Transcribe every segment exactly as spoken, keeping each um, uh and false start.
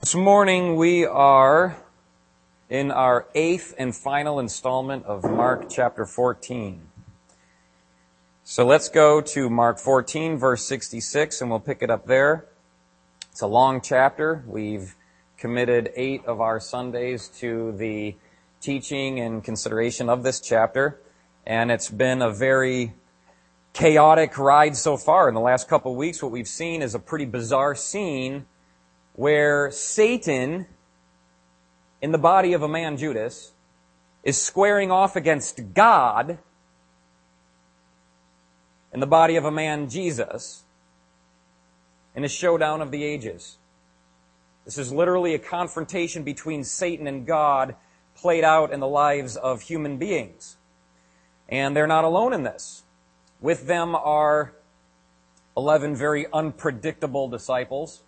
This morning we are in our eighth and final installment of Mark chapter fourteen. So let's go to Mark fourteen, verse sixty-six, and we'll pick it up there. It's a long chapter. We've committed eight of our Sundays to the teaching and consideration of this chapter, and it's been a very chaotic ride so far. In the last couple of weeks, what we've seen is a pretty bizarre scene where Satan, in the body of a man, Judas, is squaring off against God in the body of a man, Jesus, in a showdown of the ages. This is literally a confrontation between Satan and God played out in the lives of human beings. And they're not alone in this. With them are eleven very unpredictable disciples.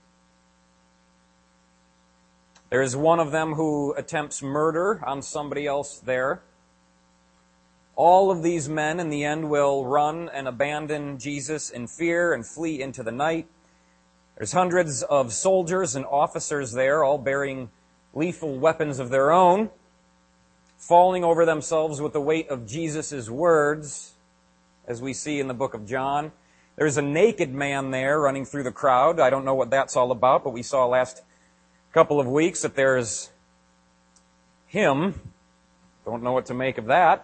There is one of them who attempts murder on somebody else there. All of these men in the end will run and abandon Jesus in fear and flee into the night. There's hundreds of soldiers and officers there, all bearing lethal weapons of their own, falling over themselves with the weight of Jesus' words, as we see in the book of John. There's a naked man there running through the crowd. I don't know what that's all about, but we saw last couple of weeks that there's him. Don't know what to make of that.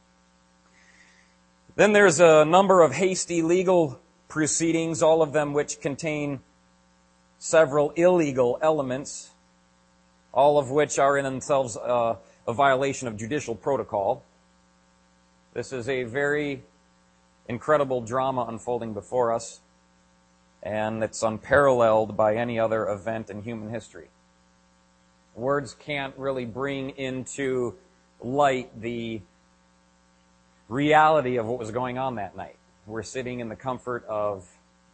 Then there's a number of hasty legal proceedings, all of them which contain several illegal elements, all of which are in themselves uh, a violation of judicial protocol. This is a very incredible drama unfolding before us, and it's unparalleled by any other event in human history. Words can't really bring into light the reality of what was going on that night. We're sitting in the comfort of,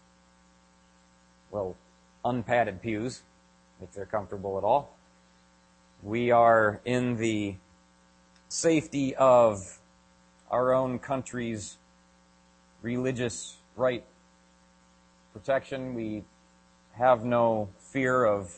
well, unpadded pews, if they're comfortable at all. We are in the safety of our own country's religious right protection. We have no fear of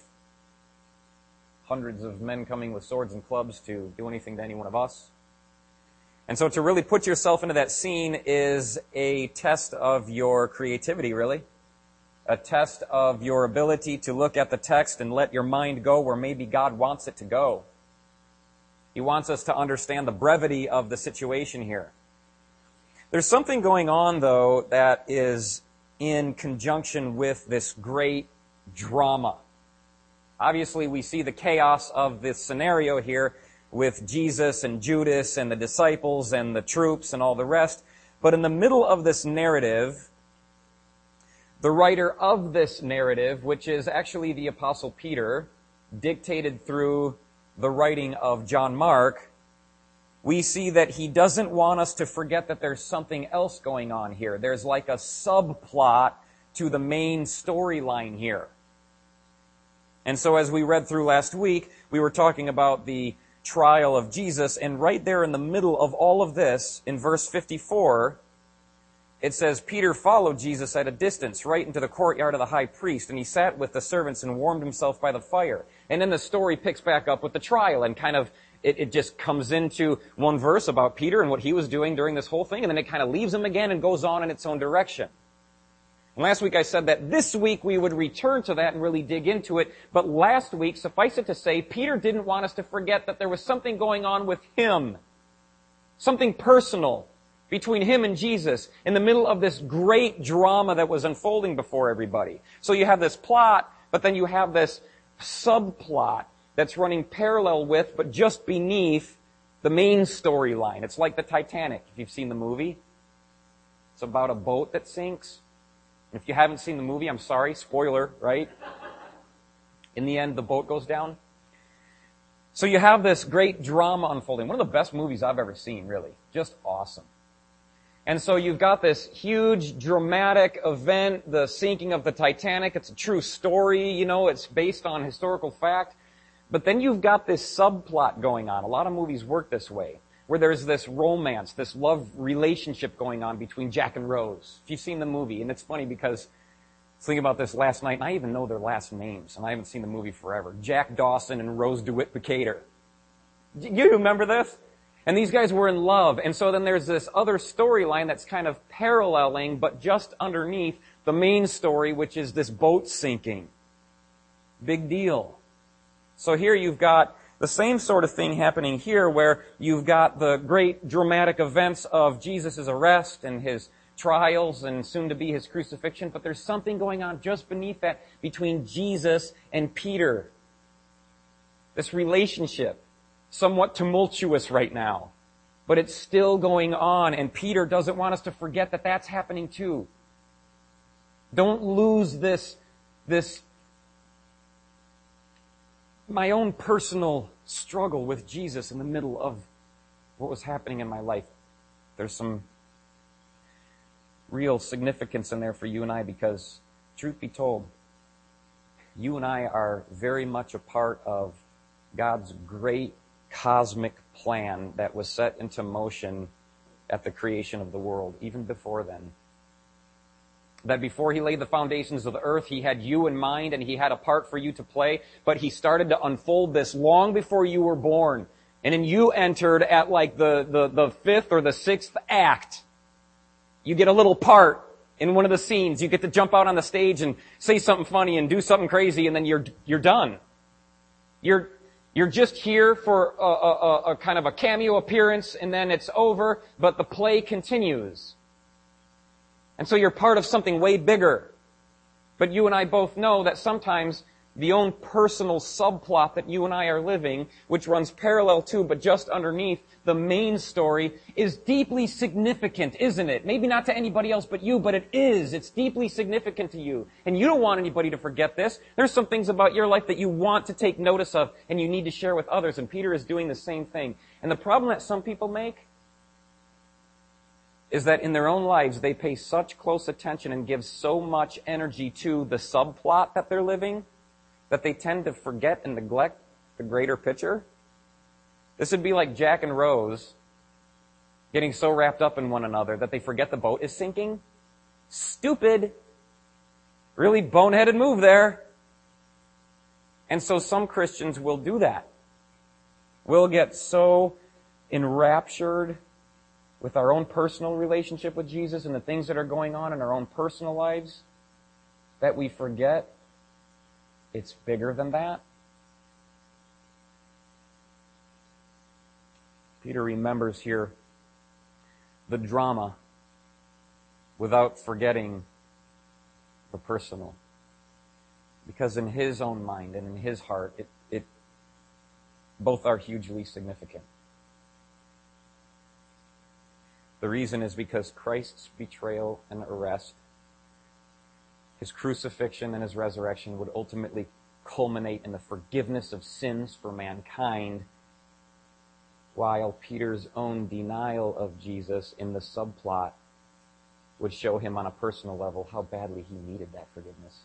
hundreds of men coming with swords and clubs to do anything to any one of us. And so to really put yourself into that scene is a test of your creativity, really. A test of your ability to look at the text and let your mind go where maybe God wants it to go. He wants us to understand the brevity of the situation here. There's something going on, though, that is in conjunction with this great drama. Obviously, we see the chaos of this scenario here with Jesus and Judas and the disciples and the troops and all the rest. But in the middle of this narrative, the writer of this narrative, which is actually the Apostle Peter, dictated through the writing of John Mark, we see that he doesn't want us to forget that there's something else going on here. There's like a subplot to the main storyline here. And so as we read through last week, we were talking about the trial of Jesus, and right there in the middle of all of this, in verse fifty-four, it says, Peter followed Jesus at a distance, right into the courtyard of the high priest, and he sat with the servants and warmed himself by the fire. And then the story picks back up with the trial, and kind of, it, it just comes into one verse about Peter and what he was doing during this whole thing, and then it kind of leaves him again and goes on in its own direction. And last week I said that this week we would return to that and really dig into it. But last week, suffice it to say, Peter didn't want us to forget that there was something going on with him. Something personal between him and Jesus in the middle of this great drama that was unfolding before everybody. So you have this plot, but then you have this subplot that's running parallel with, but just beneath, the main storyline. It's like the Titanic, if you've seen the movie. It's about a boat that sinks. If you haven't seen the movie, I'm sorry, spoiler, right? In the end, the boat goes down. So you have this great drama unfolding. One of the best movies I've ever seen, really. Just awesome. And so you've got this huge, dramatic event, the sinking of the Titanic. It's a true story, you know, it's based on historical fact. But then you've got this subplot going on. A lot of movies work this way, where there's this romance, this love relationship going on between Jack and Rose. If you've seen the movie, and it's funny because was thinking about this last night, and I even know their last names, and I haven't seen the movie forever. Jack Dawson and Rose DeWitt Bukater. You remember this? And these guys were in love. And so then there's this other storyline that's kind of paralleling, but just underneath the main story, which is this boat sinking. Big deal. So here you've got the same sort of thing happening here, where you've got the great dramatic events of Jesus' arrest and his trials and soon to be his crucifixion, but there's something going on just beneath that between Jesus and Peter. This relationship, somewhat tumultuous right now, but it's still going on, and Peter doesn't want us to forget that that's happening too. Don't lose this, this, my own personal struggle with Jesus in the middle of what was happening in my life. There's some real significance in there for you and I, because, truth be told, you and I are very much a part of God's great cosmic plan that was set into motion at the creation of the world, even before then. That before he laid the foundations of the earth, he had you in mind and he had a part for you to play, but he started to unfold this long before you were born. And then you entered at like the, the, the fifth or the sixth act. You get a little part in one of the scenes. You get to jump out on the stage and say something funny and do something crazy, and then you're, you're done. You're, You're just here for a, a, a kind of a cameo appearance, and then it's over, but the play continues. And so you're part of something way bigger. But you and I both know that sometimes the own personal subplot that you and I are living, which runs parallel to, but just underneath the main story, is deeply significant, isn't it? Maybe not to anybody else but you, but it is. It's deeply significant to you. And you don't want anybody to forget this. There's some things about your life that you want to take notice of and you need to share with others. And Peter is doing the same thing. And the problem that some people make is that in their own lives, they pay such close attention and give so much energy to the subplot that they're living that they tend to forget and neglect the greater picture. This would be like Jack and Rose getting so wrapped up in one another that they forget the boat is sinking. Stupid. Really boneheaded move there. And so some Christians will do that. We'll get so enraptured with our own personal relationship with Jesus and the things that are going on in our own personal lives that we forget it's bigger than that. Peter remembers here the drama without forgetting the personal. Because in his own mind and in his heart, it, it both are hugely significant. The reason is because Christ's betrayal and arrest, his crucifixion and his resurrection would ultimately culminate in the forgiveness of sins for mankind, while Peter's own denial of Jesus in the subplot would show him on a personal level how badly he needed that forgiveness.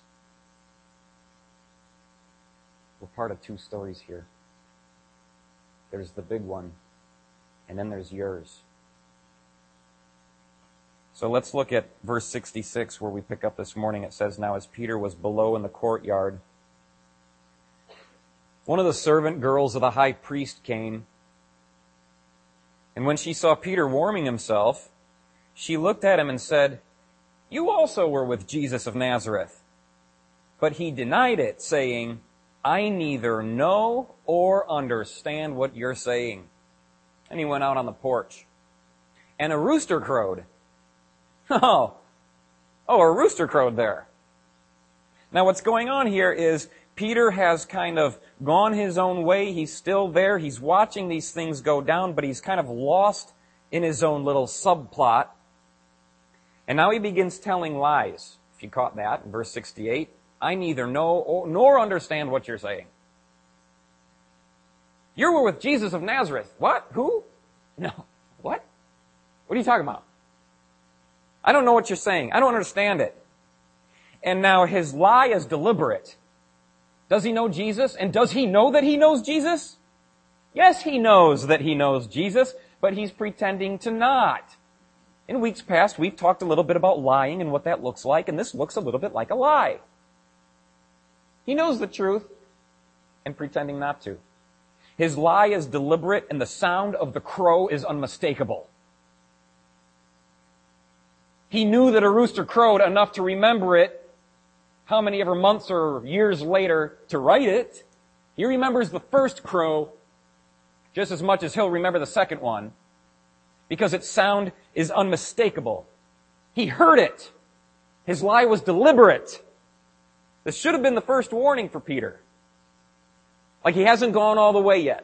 We're part of two stories here. There's the big one, and then there's yours. So let's look at verse sixty-six where we pick up this morning. It says, "Now as Peter was below in the courtyard, one of the servant girls of the high priest came, and when she saw Peter warming himself, she looked at him and said, 'You also were with Jesus of Nazareth.' But he denied it, saying, 'I neither know or understand what you're saying.' And he went out on the porch. And a rooster crowed." Oh, oh, a rooster crowed there. Now what's going on here is Peter has kind of gone his own way. He's still there. He's watching these things go down, but he's kind of lost in his own little subplot. And now he begins telling lies. If you caught that in verse sixty-eight, "I neither know or, nor understand what you're saying." You were with Jesus of Nazareth. What? Who? No. What? What are you talking about? I don't know what you're saying. I don't understand it. And now his lie is deliberate. Does he know Jesus? And does he know that he knows Jesus? Yes, he knows that he knows Jesus, but he's pretending to not. In weeks past, we've talked a little bit about lying and what that looks like, and this looks a little bit like a lie. He knows the truth and pretending not to. His lie is deliberate, and the sound of the crow is unmistakable. He knew that a rooster crowed enough to remember it, how many ever months or years later, to write it. He remembers the first crow just as much as he'll remember the second one, because its sound is unmistakable. He heard it. His lie was deliberate. This should have been the first warning for Peter. Like, he hasn't gone all the way yet.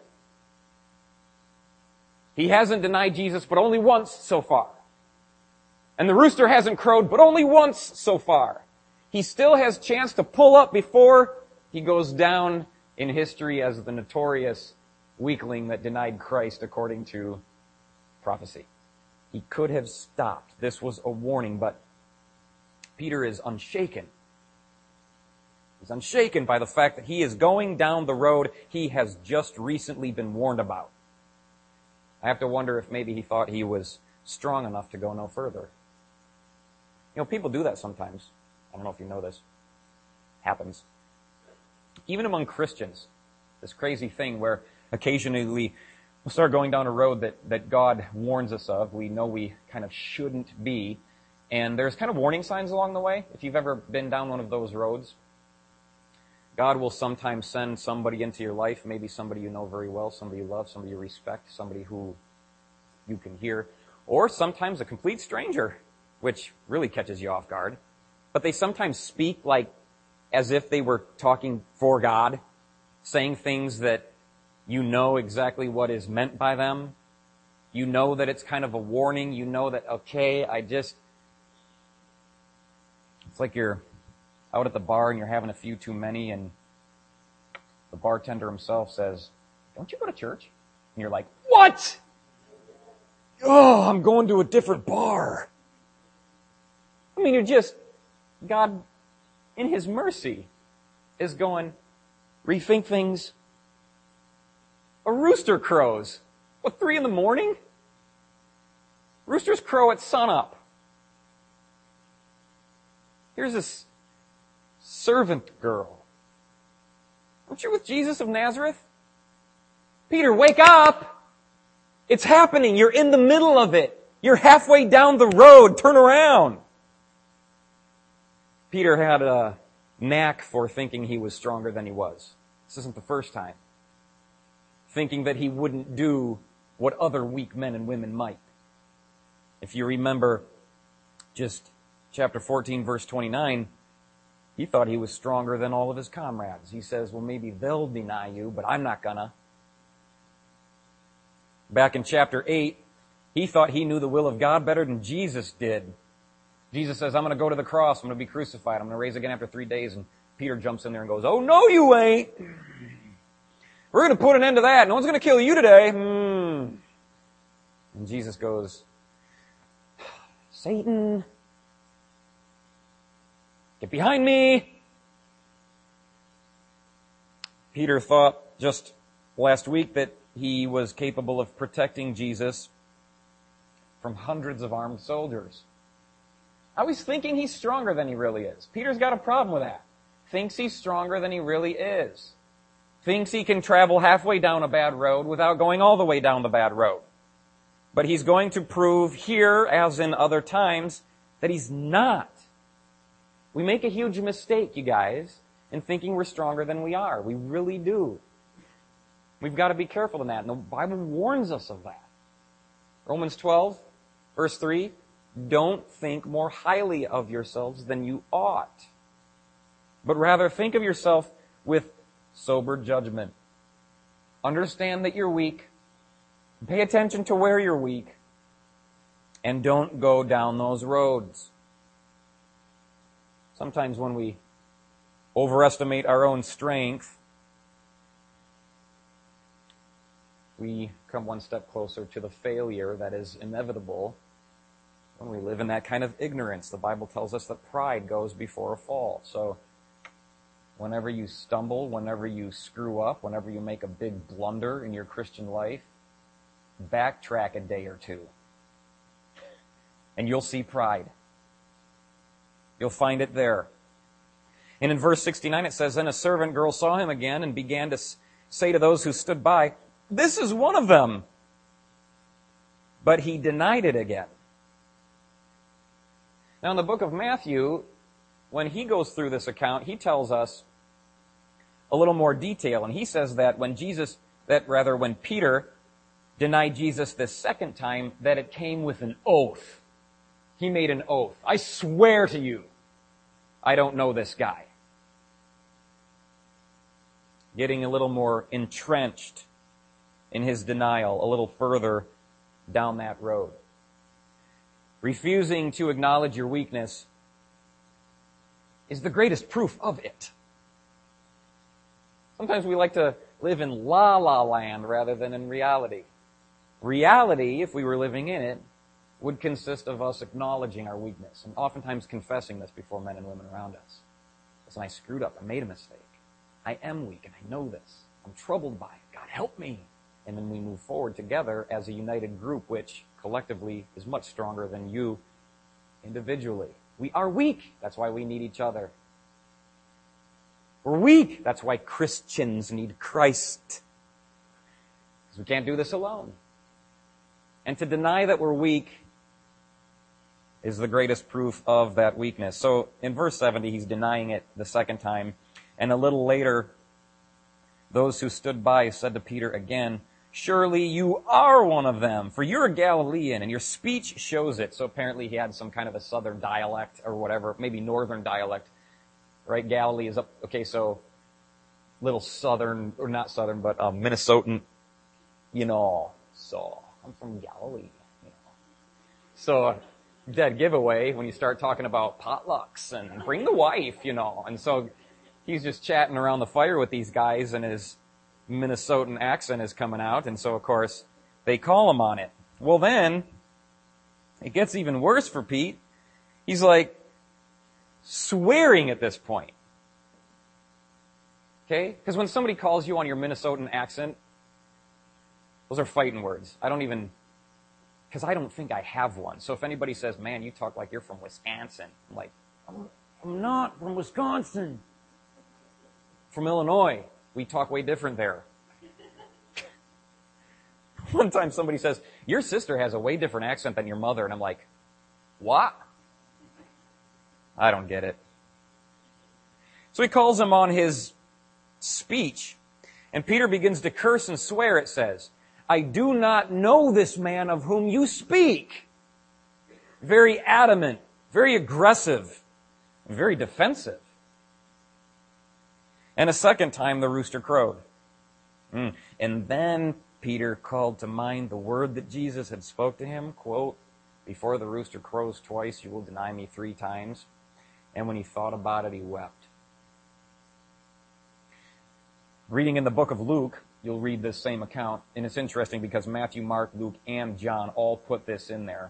He hasn't denied Jesus, but only once so far. And the rooster hasn't crowed, but only once so far. He still has a chance to pull up before he goes down in history as the notorious weakling that denied Christ according to prophecy. He could have stopped. This was a warning, but Peter is unshaken. He's unshaken by the fact that he is going down the road he has just recently been warned about. I have to wonder if maybe he thought he was strong enough to go no further. You know, people do that sometimes. I don't know if you know this. Happens. Even among Christians, this crazy thing where occasionally we'll start going down a road that, that God warns us of. We know we kind of shouldn't be. And there's kind of warning signs along the way. If you've ever been down one of those roads, God will sometimes send somebody into your life, maybe somebody you know very well, somebody you love, somebody you respect, somebody who you can hear, or sometimes a complete stranger, which really catches you off guard. But they sometimes speak like as if they were talking for God, saying things that you know exactly what is meant by them. You know that it's kind of a warning. You know that, okay, I just... It's like you're out at the bar and you're having a few too many, and the bartender himself says, "Don't you go to church?" And you're like, "What? Oh, I'm going to a different bar." I mean, you're just, God, in His mercy, is going, rethink things. A rooster crows. What, three in the morning? Roosters crow at sunup. Here's this servant girl. Aren't you with Jesus of Nazareth? Peter, wake up! It's happening. You're in the middle of it. You're halfway down the road. Turn around. Peter had a knack for thinking he was stronger than he was. This isn't the first time. Thinking that he wouldn't do what other weak men and women might. If you remember just chapter fourteen, verse twenty-nine, he thought he was stronger than all of his comrades. He says, well, maybe they'll deny you, but I'm not gonna. Back in chapter eight, he thought he knew the will of God better than Jesus did. Jesus says, I'm going to go to the cross. I'm going to be crucified. I'm going to raise again after three days. And Peter jumps in there and goes, oh, no, you ain't. We're going to put an end to that. No one's going to kill you today. Hmm. And Jesus goes, Satan, get behind me. Peter thought just last week that he was capable of protecting Jesus from hundreds of armed soldiers. Now he's thinking he's stronger than he really is. Peter's got a problem with that. Thinks he's stronger than he really is. Thinks he can travel halfway down a bad road without going all the way down the bad road. But he's going to prove here, as in other times, that he's not. We make a huge mistake, you guys, in thinking we're stronger than we are. We really do. We've got to be careful in that, and the Bible warns us of that. Romans twelve, verse three, don't think more highly of yourselves than you ought, but rather think of yourself with sober judgment. Understand that you're weak. Pay attention to where you're weak, and don't go down those roads. Sometimes when we overestimate our own strength, we come one step closer to the failure that is inevitable when we live in that kind of ignorance. The Bible tells us that pride goes before a fall. So whenever you stumble, whenever you screw up, whenever you make a big blunder in your Christian life, backtrack a day or two. and you'll see pride. You'll find it there. And in verse sixty-nine it says, "Then a servant girl saw him again and began to say to those who stood by, 'This is one of them.' But he denied it again." Now in the book of Matthew, when he goes through this account, he tells us a little more detail. And he says that when Jesus, that rather when Peter denied Jesus this second time, that it came with an oath. He made an oath. "I swear to you, I don't know this guy." Getting a little more entrenched in his denial, a little further down that road. Refusing to acknowledge your weakness is the greatest proof of it. Sometimes we like to live in la-la land rather than in reality. Reality, if we were living in it, would consist of us acknowledging our weakness and oftentimes confessing this before men and women around us. Listen, I screwed up. I made a mistake. I am weak and I know this. I'm troubled by it. God, help me. And then we move forward together as a united group, which collectively is much stronger than you individually. We are weak. That's why we need each other. We're weak. That's why Christians need Christ. Because we can't do this alone. And to deny that we're weak is the greatest proof of that weakness. So in verse seventy, he's denying it the second time. And a little later, those who stood by said to Peter again, "Surely you are one of them, for you're a Galilean, and your speech shows it." So apparently he had some kind of a southern dialect or whatever, maybe northern dialect, right? Galilee is up, okay, so little southern, or not southern, but um, Minnesotan, you know, so I'm from Galilee, you know. So dead giveaway when you start talking about potlucks and bring the wife, you know. And so he's just chatting around the fire with these guys, and his Minnesotan accent is coming out, and so of course they call him on it. Well then, it gets even worse for Pete. He's like swearing at this point. Okay? Because when somebody calls you on your Minnesotan accent, those are fighting words. I don't even, because I don't think I have one. So if anybody says, "Man, you talk like you're from Wisconsin," I'm like, I'm, I'm not from Wisconsin. From Illinois. We talk way different there. One time somebody says, "Your sister has a way different accent than your mother." And I'm like, what? I don't get it. So he calls him on his speech. And Peter begins to curse and swear, it says, "I do not know this man of whom you speak." Very adamant, very aggressive, very defensive. And a second time the rooster crowed. Mm. And then Peter called to mind the word that Jesus had spoke to him, quote, "Before the rooster crows twice, you will deny me three times." And when he thought about it, he wept. Reading in the book of Luke, you'll read this same account. And it's interesting because Matthew, Mark, Luke, and John all put this in there.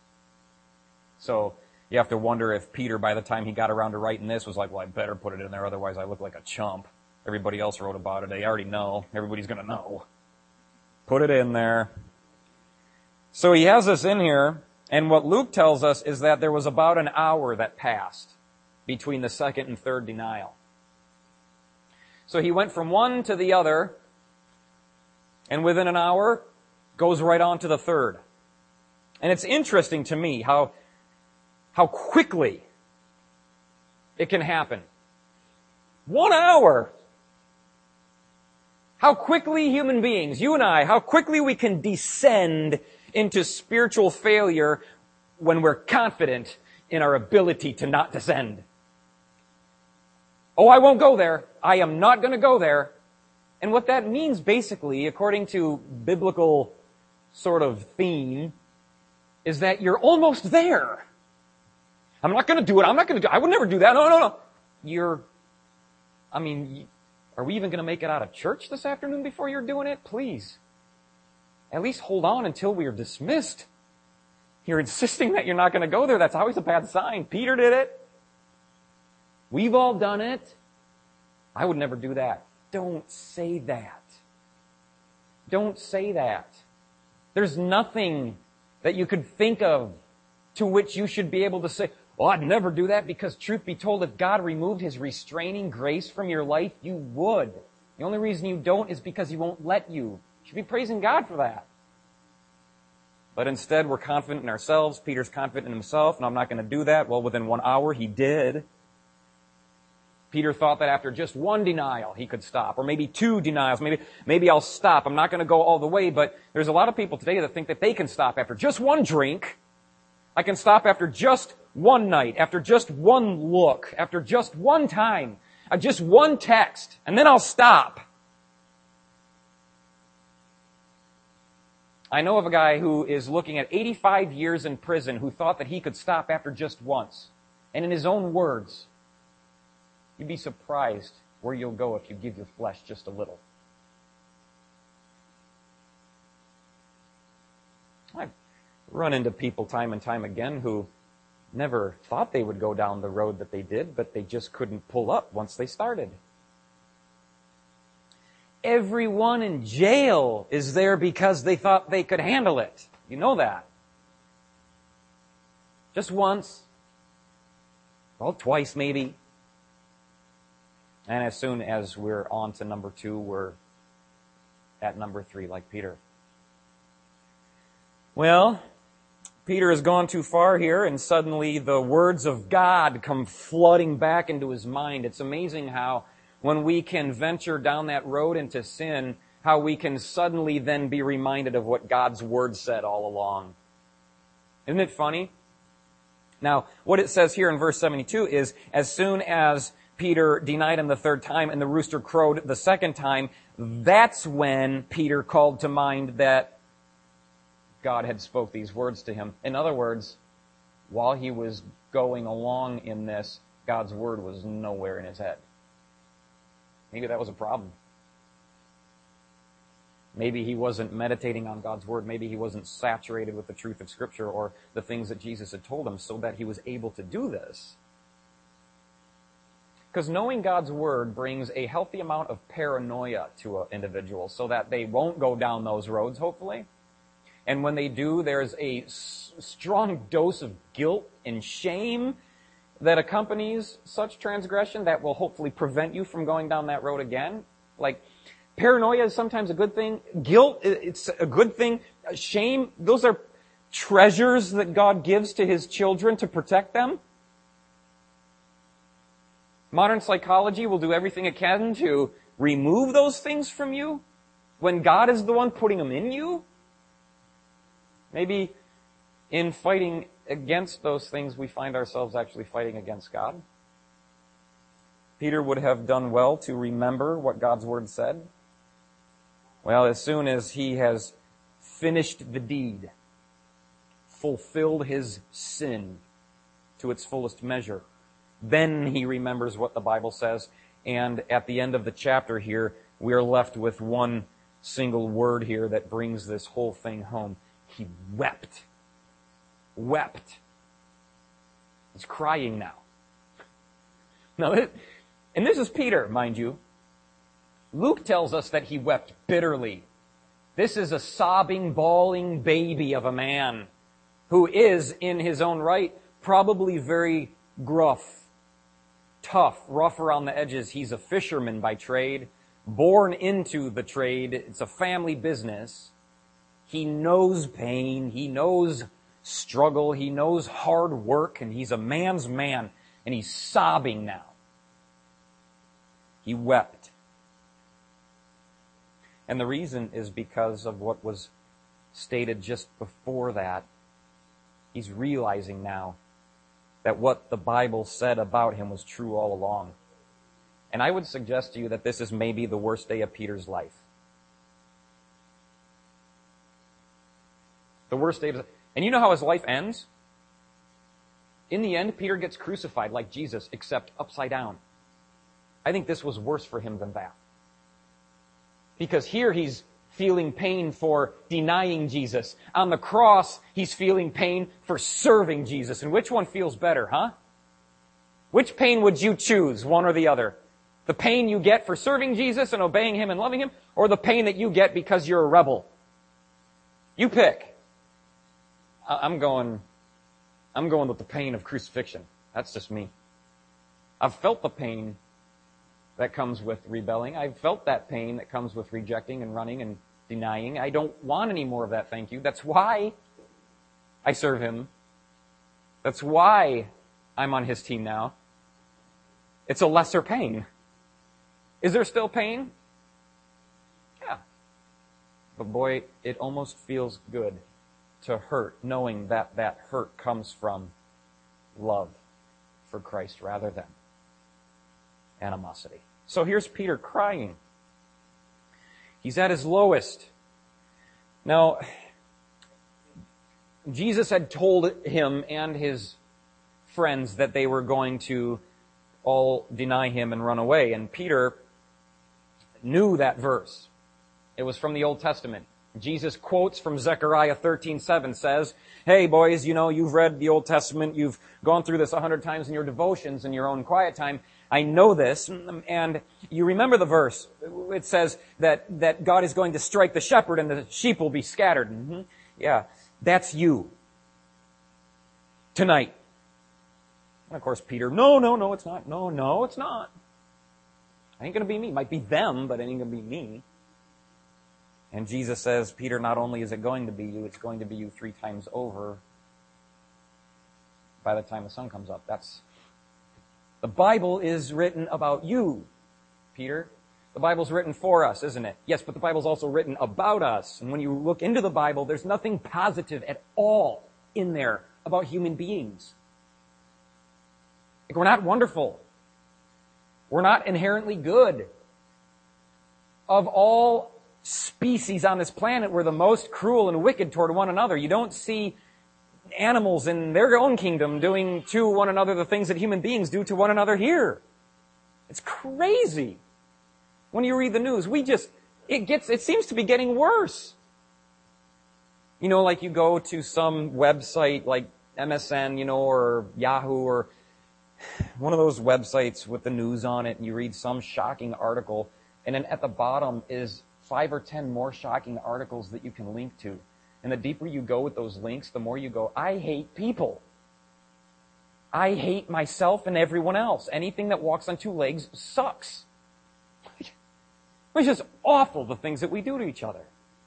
So you have to wonder if Peter, by the time he got around to writing this, was like, "Well, I better put it in there, otherwise I look like a chump. Everybody else wrote about it. They already know. Everybody's going to know. Put it in there." So he has this in here, and what Luke tells us is that there was about an hour that passed between the second and third denial. So he went from one to the other, and within an hour, goes right on to the third. And it's interesting to me how How quickly it can happen. One hour. How quickly human beings, you and I, how quickly we can descend into spiritual failure when we're confident in our ability to not descend. Oh, I won't go there. I am not going to go there. And what that means basically, according to biblical sort of theme, is that you're almost there. I'm not going to do it. I'm not going to do it. I would never do that. No, no, no. You're, I mean, are we even going to make it out of church this afternoon before you're doing it? Please. At least hold on until we are dismissed. You're insisting that you're not going to go there. That's always a bad sign. Peter did it. We've all done it. I would never do that. Don't say that. Don't say that. There's nothing that you could think of to which you should be able to say, well, I'd never do that, because truth be told, if God removed His restraining grace from your life, you would. The only reason you don't is because He won't let you. You should be praising God for that. But instead, we're confident in ourselves. Peter's confident in himself, and I'm not going to do that. Well, within one hour, he did. Peter thought that after just one denial, he could stop. Or maybe two denials. Maybe, maybe I'll stop. I'm not going to go all the way. But there's a lot of people today that think that they can stop after just one drink. I can stop after just one night, after just one look, after just one time, uh, just one text, and then I'll stop. I know of a guy who is looking at eighty-five years in prison who thought that he could stop after just once. And in his own words, you'd be surprised where you'll go if you give your flesh just a little. I've run into people time and time again who never thought they would go down the road that they did, but they just couldn't pull up once they started. Everyone in jail is there because they thought they could handle it. You know that. Just once. Well, twice maybe. And as soon as we're on to number two, we're at number three, like Peter. Well, Peter has gone too far here, and suddenly the words of God come flooding back into his mind. It's amazing how when we can venture down that road into sin, how we can suddenly then be reminded of what God's Word said all along. Isn't it funny? Now, what it says here in verse seventy-two is, as soon as Peter denied him the third time and the rooster crowed the second time, that's when Peter called to mind that God had spoke these words to him. In other words, while he was going along in this, God's Word was nowhere in his head. Maybe that was a problem. Maybe he wasn't meditating on God's Word. Maybe he wasn't saturated with the truth of Scripture or the things that Jesus had told him so that he was able to do this. Because knowing God's Word brings a healthy amount of paranoia to an individual so that they won't go down those roads, hopefully. And when they do, there's a s- strong dose of guilt and shame that accompanies such transgression that will hopefully prevent you from going down that road again. Like, paranoia is sometimes a good thing. Guilt, it's a good thing. Shame, those are treasures that God gives to His children to protect them. Modern psychology will do everything it can to remove those things from you when God is the one putting them in you. Maybe in fighting against those things, we find ourselves actually fighting against God. Peter would have done well to remember what God's Word said. Well, as soon as he has finished the deed, fulfilled his sin to its fullest measure, then he remembers what the Bible says. And at the end of the chapter here, we are left with one single word here that brings this whole thing home. He wept. Wept. He's crying now. Now, it, and this is Peter, mind you. Luke tells us that he wept bitterly. This is a sobbing, bawling baby of a man who is, in his own right, probably very gruff, tough, rough around the edges. He's a fisherman by trade, born into the trade. It's a family business. He knows pain. He knows struggle. He knows hard work, and he's a man's man, and he's sobbing now. He wept. And the reason is because of what was stated just before that. He's realizing now that what the Bible said about him was true all along. And I would suggest to you that this is maybe the worst day of Peter's life. The worst day of his life. And you know how his life ends? In the end, Peter gets crucified like Jesus, except upside down. I think this was worse for him than that. Because here he's feeling pain for denying Jesus. On the cross, he's feeling pain for serving Jesus. And which one feels better, huh? Which pain would you choose, one or the other? The pain you get for serving Jesus and obeying Him and loving Him, or the pain that you get because you're a rebel? You pick. I'm going, I'm going with the pain of crucifixion. That's just me. I've felt the pain that comes with rebelling. I've felt that pain that comes with rejecting and running and denying. I don't want any more of that, thank you. That's why I serve him. That's why I'm on his team now. It's a lesser pain. Is there still pain? Yeah. But boy, it almost feels good to hurt, knowing that that hurt comes from love for Christ rather than animosity. So here's Peter crying. He's at his lowest. Now, Jesus had told him and his friends that they were going to all deny him and run away. And Peter knew that verse. It was from the Old Testament. Jesus quotes from Zechariah thirteen seven, says, hey boys, you know, you've read the Old Testament, you've gone through this a hundred times in your devotions in your own quiet time. I know this, and you remember the verse. It says that, that God is going to strike the shepherd and the sheep will be scattered. Mm-hmm. Yeah, that's you. Tonight. And of course Peter, no, no, no, it's not. No, no, it's not. It ain't going to be me. It might be them, but it ain't going to be me. And Jesus says, Peter, not only is it going to be you, it's going to be you three times over by the time the sun comes up. That's, the Bible is written about you, Peter. The Bible's written for us, isn't it? Yes, but the Bible's also written about us. And when you look into the Bible, there's nothing positive at all in there about human beings. Like, we're not wonderful. We're not inherently good. Of all species on this planet, we're the most cruel and wicked toward one another. You don't see animals in their own kingdom doing to one another the things that human beings do to one another here. It's crazy. When you read the news, we just, it gets, it seems to be getting worse. You know, like you go to some website like M S N, you know, or Yahoo, or one of those websites with the news on it, and you read some shocking article, and then at the bottom is five or ten more shocking articles that you can link to. And the deeper you go with those links, the more you go, I hate people. I hate myself and everyone else. Anything that walks on two legs sucks. It's just awful, the things that we do to each other.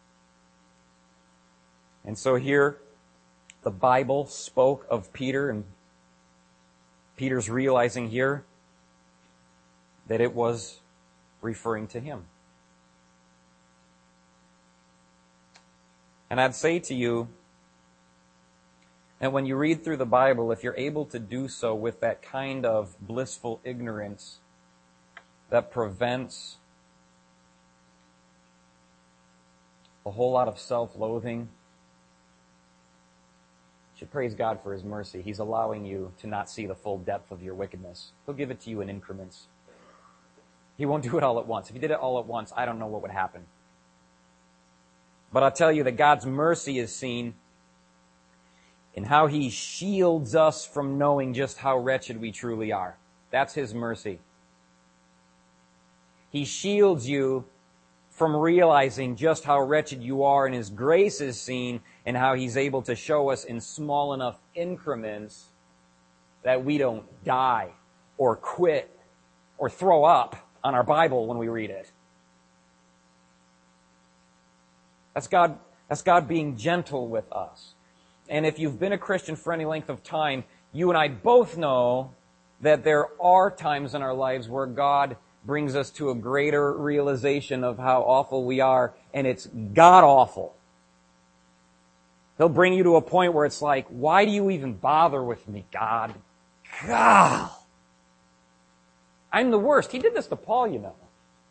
And so here, the Bible spoke of Peter, and Peter's realizing here that it was referring to him. And I'd say to you that when you read through the Bible, if you're able to do so with that kind of blissful ignorance that prevents a whole lot of self-loathing, you should praise God for His mercy. He's allowing you to not see the full depth of your wickedness. He'll give it to you in increments. He won't do it all at once. If He did it all at once, I don't know what would happen. But I'll tell you that God's mercy is seen in how He shields us from knowing just how wretched we truly are. That's His mercy. He shields you from realizing just how wretched you are, and His grace is seen in how He's able to show us in small enough increments that we don't die or quit or throw up on our Bible when we read it. That's God, that's God being gentle with us. And if you've been a Christian for any length of time, you and I both know that there are times in our lives where God brings us to a greater realization of how awful we are, and it's God-awful. He'll bring you to a point where it's like, why do you even bother with me, God? God! I'm the worst. He did this to Paul, you know.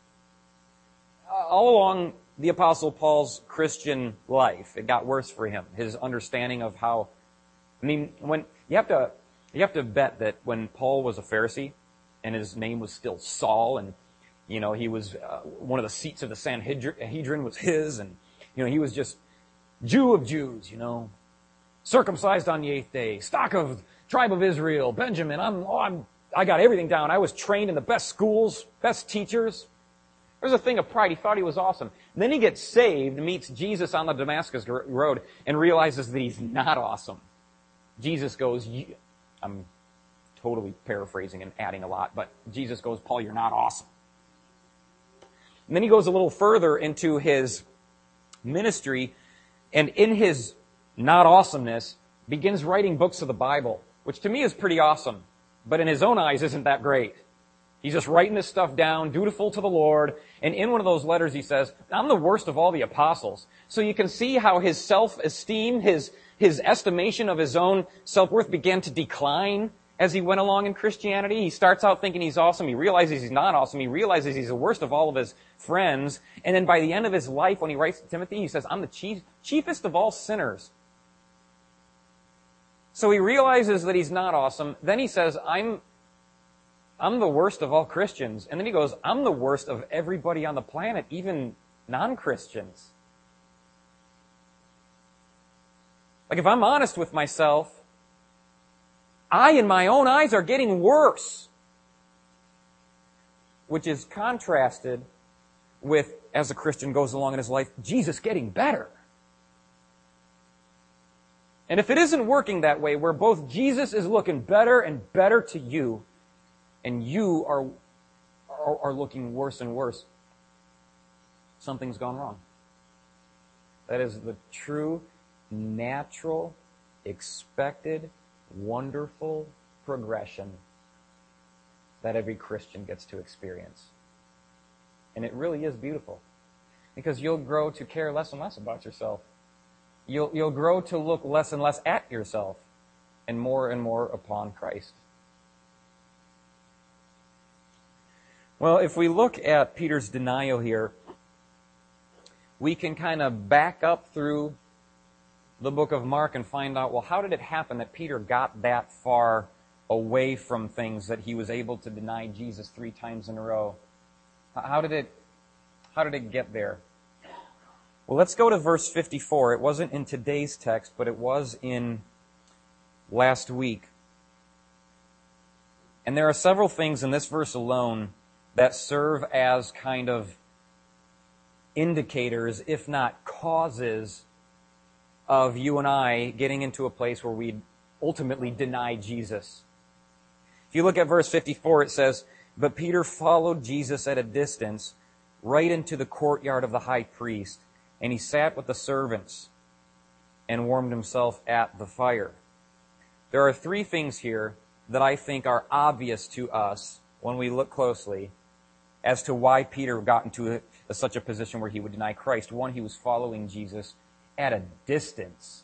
All along the Apostle Paul's Christian life, it got worse for him. His understanding of how, I mean, when, you have to, you have to bet that when Paul was a Pharisee, and his name was still Saul, and, you know, he was, uh, one of the seats of the Sanhedrin was his, and, you know, he was just Jew of Jews, you know, circumcised on the eighth day, stock of tribe of Israel, Benjamin, I'm, oh, I'm, I got everything down. I was trained in the best schools, best teachers. There's a thing of pride. He thought he was awesome. And then he gets saved, meets Jesus on the Damascus road, and realizes that he's not awesome. Jesus goes, I'm totally paraphrasing and adding a lot, but Jesus goes, Paul, you're not awesome. And then he goes a little further into his ministry, and in his not awesomeness, begins writing books of the Bible, which to me is pretty awesome, but in his own eyes isn't that great. He's just writing this stuff down, dutiful to the Lord, and in one of those letters he says, I'm the worst of all the apostles. So you can see how his self-esteem, his, his estimation of his own self-worth began to decline as he went along in Christianity. He starts out thinking he's awesome. He realizes he's not awesome. He realizes he's the worst of all of his friends. And then by the end of his life, when he writes to Timothy, he says, I'm the chief, chiefest of all sinners. So he realizes that he's not awesome. Then he says, I'm, I'm the worst of all Christians. And then he goes, I'm the worst of everybody on the planet, even non-Christians. Like if I'm honest with myself, I, in my own eyes, are getting worse. Which is contrasted with, as a Christian goes along in his life, Jesus getting better. And if it isn't working that way, where both Jesus is looking better and better to you, and you are, are, are looking worse and worse, something's gone wrong. That is the true, natural, expected, wonderful progression that every Christian gets to experience. And it really is beautiful. Because you'll grow to care less and less about yourself. You'll, you'll grow to look less and less at yourself and more and more upon Christ. Well, if we look at Peter's denial here, we can kind of back up through the book of Mark and find out, well, how did it happen that Peter got that far away from things that he was able to deny Jesus three times in a row? How did it, how did it get there? Well, let's go to verse fifty-four. It wasn't in today's text, but it was in last week. And there are several things in this verse alone that serve as kind of indicators, if not causes, of you and I getting into a place where we ultimately deny Jesus. If you look at verse fifty-four, it says, But Peter followed Jesus at a distance, right into the courtyard of the high priest, and he sat with the servants and warmed himself at the fire. There are three things here that I think are obvious to us when we look closely as to why Peter got into a, a, such a position where he would deny Christ. One, he was following Jesus at a distance.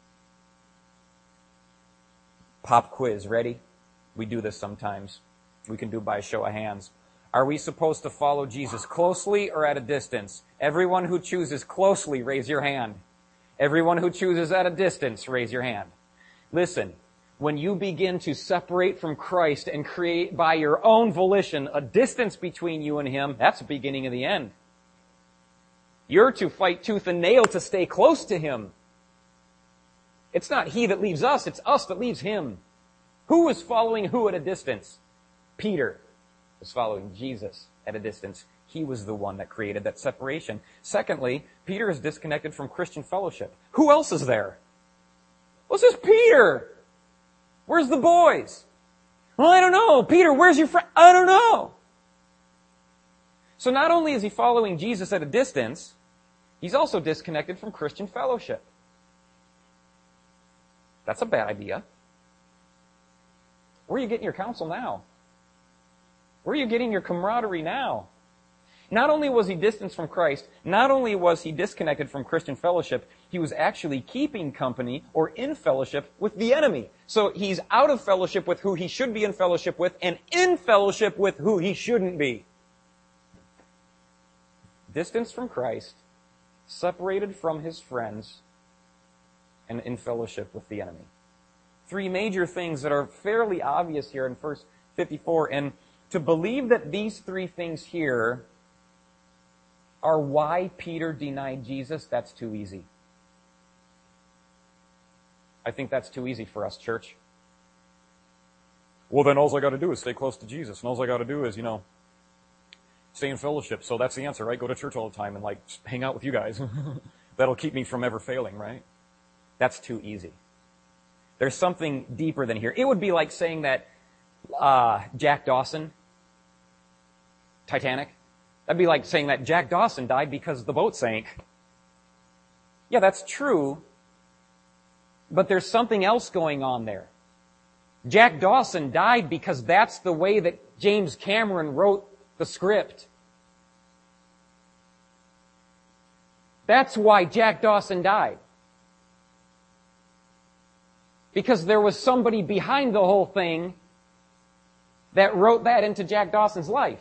Pop quiz, ready? We do this sometimes. We can do it by a show of hands. Are we supposed to follow Jesus closely or at a distance? Everyone who chooses closely, raise your hand. Everyone who chooses at a distance, raise your hand. Listen, when you begin to separate from Christ and create by your own volition a distance between you and Him, that's the beginning of the end. You're to fight tooth and nail to stay close to Him. It's not He that leaves us, it's us that leaves Him. Who is following who at a distance? Peter was following Jesus at a distance. He was the one that created that separation. Secondly, Peter is disconnected from Christian fellowship. Who else is there? Well, it's just Peter. Where's the boys? Well, I don't know. Peter, where's your friend? I don't know. So not only is he following Jesus at a distance, he's also disconnected from Christian fellowship. That's a bad idea. Where are you getting your counsel now? Where are you getting your camaraderie now? Not only was he distanced from Christ, not only was he disconnected from Christian fellowship, he was actually keeping company or in fellowship with the enemy. So he's out of fellowship with who he should be in fellowship with and in fellowship with who he shouldn't be. Distanced from Christ, separated from his friends, and in fellowship with the enemy. Three major things that are fairly obvious here in verse fifty-four. And to believe that these three things here are why Peter denied Jesus, that's too easy. I think that's too easy for us, church. Well, then all I got to do is stay close to Jesus. And all I got to do is, you know, stay in fellowship. So that's the answer, right? Go to church all the time and, like, hang out with you guys. That'll keep me from ever failing, right? That's too easy. There's something deeper than here. It would be like saying that uh, Jack Dawson, Titanic, that'd be like saying that Jack Dawson died because the boat sank. Yeah, that's true, but there's something else going on there. Jack Dawson died because that's the way that James Cameron wrote the script. That's why Jack Dawson died. Because there was somebody behind the whole thing that wrote that into Jack Dawson's life.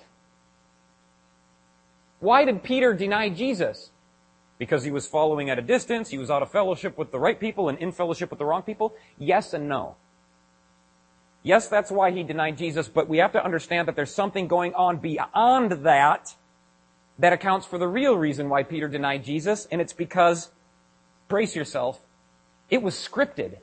Why did Peter deny Jesus? Because he was following at a distance, he was out of fellowship with the right people and in fellowship with the wrong people? Yes and no. Yes, that's why he denied Jesus, but we have to understand that there's something going on beyond that that accounts for the real reason why Peter denied Jesus, and it's because, brace yourself, it was scripted.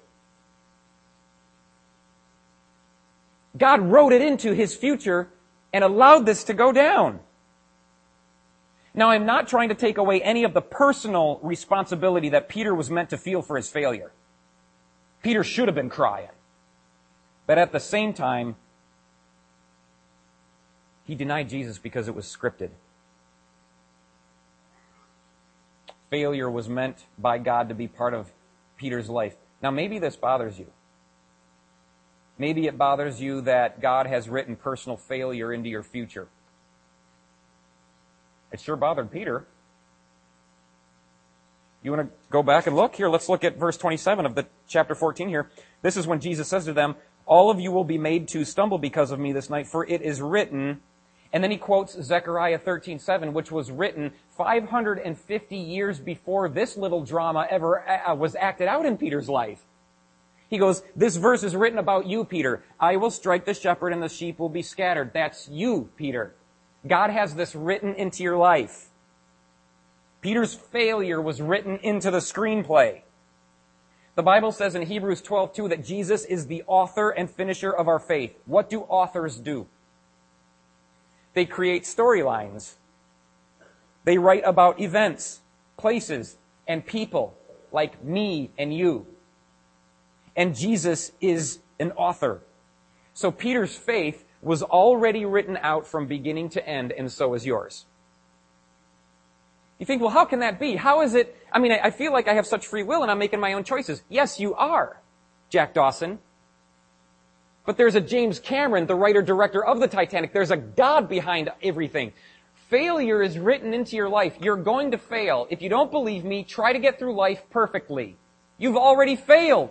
God wrote it into his future and allowed this to go down. Now, I'm not trying to take away any of the personal responsibility that Peter was meant to feel for his failure. Peter should have been crying. But at the same time, he denied Jesus because it was scripted. Failure was meant by God to be part of Peter's life. Now, maybe this bothers you. Maybe it bothers you that God has written personal failure into your future. It sure bothered Peter. You want to go back and look? Here, let's look at verse twenty-seven of the chapter fourteen here. This is when Jesus says to them, all of you will be made to stumble because of me this night, for it is written. And then he quotes Zechariah thirteen seven, which was written five hundred fifty years before this little drama ever uh, was acted out in Peter's life. He goes, this verse is written about you, Peter. I will strike the shepherd and the sheep will be scattered. That's you, Peter. God has this written into your life. Peter's failure was written into the screenplay. The Bible says in Hebrews twelve two that Jesus is the author and finisher of our faith. What do authors do? They create storylines. They write about events, places, and people like me and you. And Jesus is an author. So Peter's faith was already written out from beginning to end, and so is yours. You think, well, how can that be? How is it? I mean, I feel like I have such free will and I'm making my own choices. Yes, you are, Jack Dawson. But there's a James Cameron, the writer-director of the Titanic. There's a God behind everything. Failure is written into your life. You're going to fail. If you don't believe me, try to get through life perfectly. You've already failed.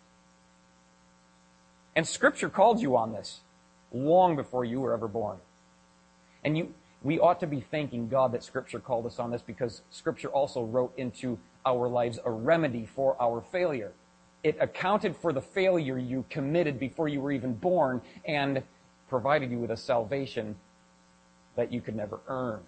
And Scripture called you on this long before you were ever born. And you, we ought to be thanking God that Scripture called us on this, because Scripture also wrote into our lives a remedy for our failure. It accounted for the failure you committed before you were even born and provided you with a salvation that you could never earn.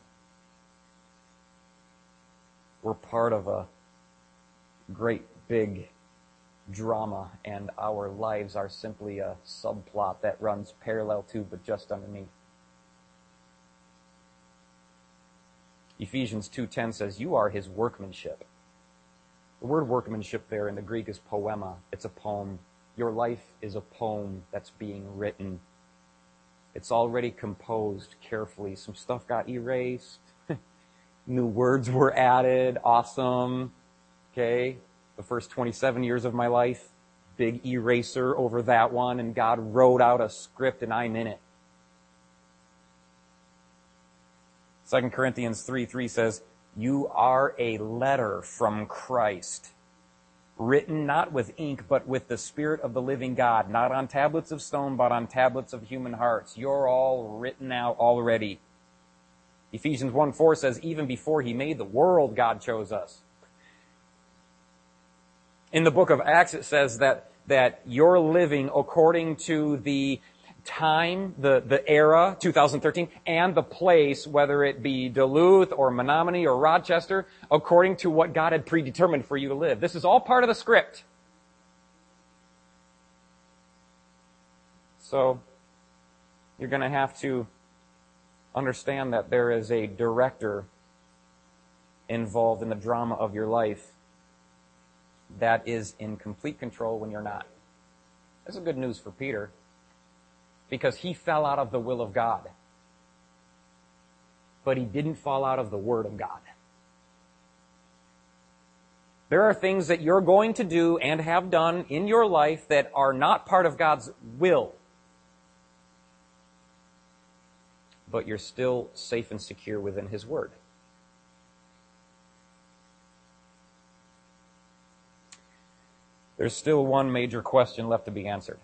We're part of a great big drama, and our lives are simply a subplot that runs parallel to but just underneath. Ephesians two ten says, you are his workmanship. The word workmanship there in the Greek is poema. It's a poem. Your life is a poem that's being written. It's already composed carefully. Some stuff got erased. New words were added. Awesome. Okay. The first twenty-seven years of my life, big eraser over that one, and God wrote out a script and I'm in it. Second Corinthians three three says, you are a letter from Christ, written not with ink, but with the Spirit of the living God, not on tablets of stone, but on tablets of human hearts. You're all written out already. Ephesians one four says, even before he made the world, God chose us. In the book of Acts, it says that, that you're living according to the time, the, the era, two thousand thirteen, and the place, whether it be Duluth or Menominee or Rochester, according to what God had predetermined for you to live. This is all part of the script. So, you're going to have to understand that there is a director involved in the drama of your life that is in complete control when you're not. This is good news for Peter, because he fell out of the will of God. But he didn't fall out of the Word of God. There are things that you're going to do and have done in your life that are not part of God's will. But you're still safe and secure within His Word. There's still one major question left to be answered.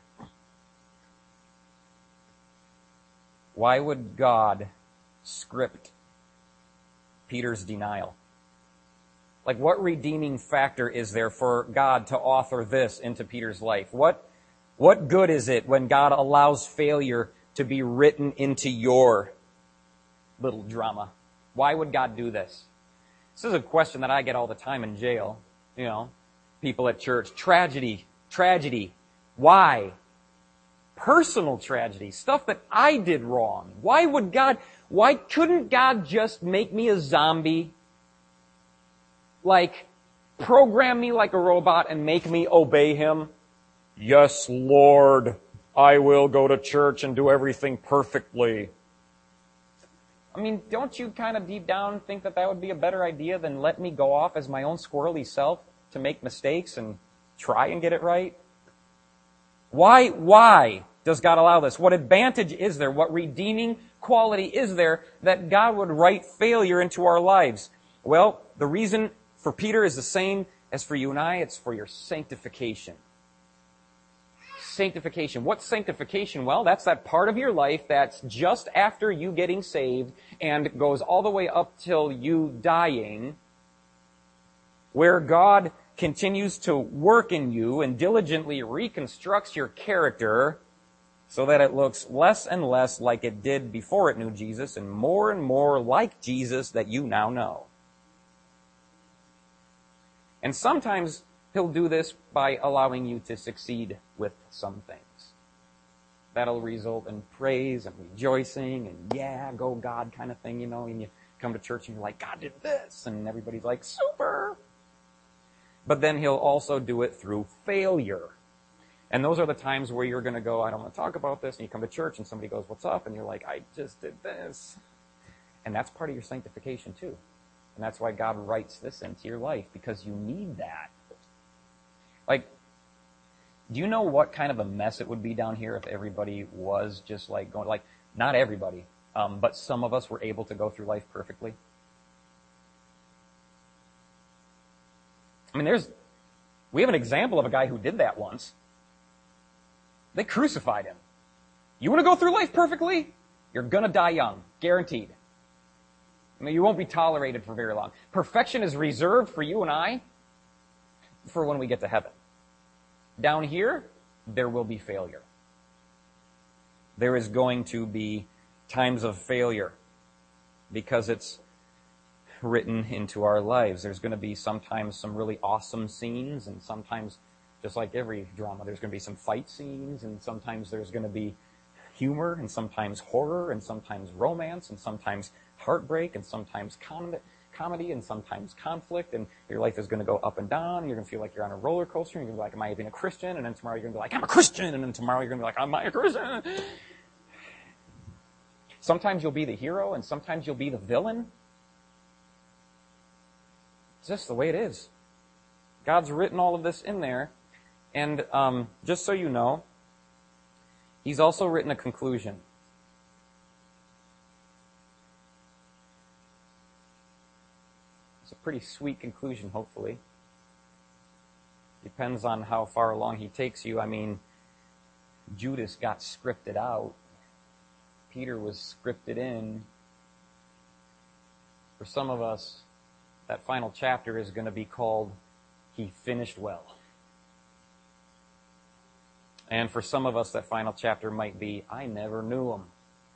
Why would God script Peter's denial? Like, what redeeming factor is there for God to author this into Peter's life? What, what good is it when God allows failure to be written into your little drama? Why would God do this? This is a question that I get all the time in jail. You know, people at church. Tragedy. Tragedy. Why? Personal tragedy. Stuff that I did wrong. Why would God... Why couldn't God just make me a zombie? Like, program me like a robot and make me obey Him? Yes, Lord, I will go to church and do everything perfectly. I mean, don't you kind of deep down think that that would be a better idea than let me go off as my own squirrely self to make mistakes and try and get it right? Why, why does God allow this? What advantage is there? What redeeming quality is there that God would write failure into our lives? Well, the reason for Peter is the same as for you and I. It's for your sanctification. Sanctification. What's sanctification? Well, that's that part of your life that's just after you getting saved and goes all the way up till you dying, where God continues to work in you and diligently reconstructs your character so that it looks less and less like it did before it knew Jesus and more and more like Jesus that you now know. And sometimes He'll do this by allowing you to succeed with some things. That'll result in praise and rejoicing and yeah, go God kind of thing, you know, and you come to church and you're like, God did this, and everybody's like, super. But then He'll also do it through failure. And those are the times where you're going to go, I don't want to talk about this, and you come to church and somebody goes, what's up? And you're like, I just did this. And that's part of your sanctification too. And that's why God writes this into your life, because you need that. Like, do you know what kind of a mess it would be down here if everybody was just like going, like, not everybody, um, but some of us were able to go through life perfectly? I mean, there's, we have an example of a guy who did that once. They crucified him. You want to go through life perfectly? You're going to die young. Guaranteed. I mean, you won't be tolerated for very long. Perfection is reserved for you and I for when we get to heaven. Down here, there will be failure. There is going to be times of failure because it's written into our lives. There's going to be sometimes some really awesome scenes, and sometimes, just like every drama, there's going to be some fight scenes, and sometimes there's going to be humor, and sometimes horror, and sometimes romance, and sometimes heartbreak, and sometimes com- comedy, and sometimes conflict, and your life is going to go up and down, and you're going to feel like you're on a roller coaster, and you're going to be like, am I even a Christian? And then tomorrow you're going to be like, I'm a Christian, and then tomorrow you're going to be like, am I a Christian? Sometimes you'll be the hero, and sometimes you'll be the villain. It's just the way it is. God's written all of this in there, and um, just so you know, He's also written a conclusion. It's a pretty sweet conclusion, hopefully. Depends on how far along He takes you. I mean, Judas got scripted out. Peter was scripted in. For some of us, that final chapter is going to be called, He Finished Well. And for some of us, that final chapter might be, I never knew Him.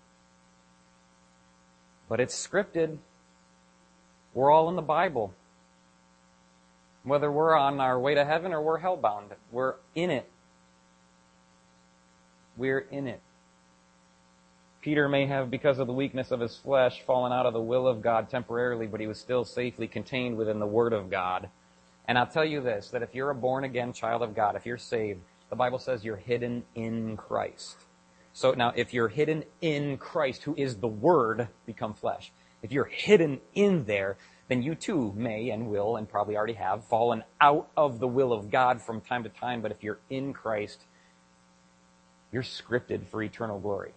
But it's scripted. We're all in the Bible. Whether we're on our way to heaven or we're hellbound, we're in it. We're in it. Peter may have, because of the weakness of his flesh, fallen out of the will of God temporarily, but he was still safely contained within the Word of God. And I'll tell you this, that if you're a born-again child of God, if you're saved, The Bible says you're hidden in Christ. So now, if you're hidden in Christ, who is the Word become flesh, if you're hidden in there, then you too may and will and probably already have fallen out of the will of God from time to time. But if you're in Christ, you're scripted for eternal glory.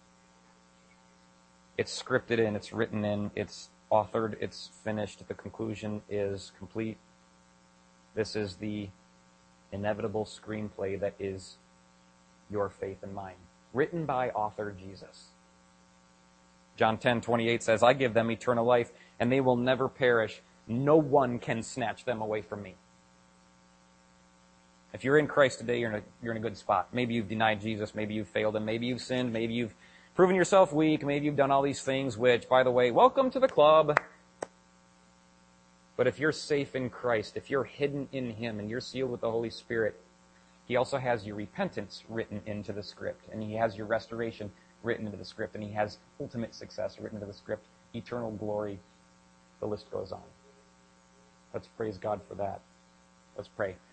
It's scripted in, it's written in, it's authored, it's finished. The conclusion is complete. This is the inevitable screenplay that is your faith and mine. Written by author Jesus. John ten twenty-eight says, I give them eternal life, and they will never perish. No one can snatch them away from me. If you're in Christ today, you're in a, you're in a good spot. Maybe you've denied Jesus, maybe you've failed him, maybe you've sinned, maybe you've proven yourself weak, maybe you've done all these things, which, by the way, welcome to the club. But if you're safe in Christ, if you're hidden in him and you're sealed with the Holy Spirit, he also has your repentance written into the script, and he has your restoration written into the script, and he has ultimate success written into the script, eternal glory. The list goes on. Let's praise God for that. Let's pray.